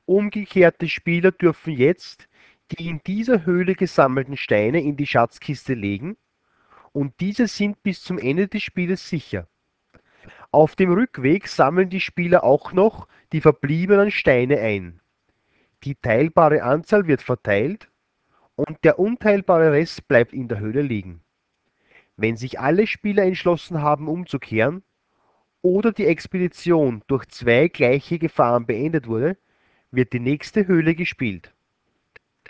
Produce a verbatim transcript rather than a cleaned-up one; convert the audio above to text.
Umgekehrte Spieler dürfen jetzt die in dieser Höhle gesammelten Steine in die Schatzkiste legen und diese sind bis zum Ende des Spieles sicher. Auf dem Rückweg sammeln die Spieler auch noch die verbliebenen Steine ein. Die teilbare Anzahl wird verteilt und der unteilbare Rest bleibt in der Höhle liegen. Wenn sich alle Spieler entschlossen haben umzukehren oder die Expedition durch zwei gleiche Gefahren beendet wurde, wird die nächste Höhle gespielt.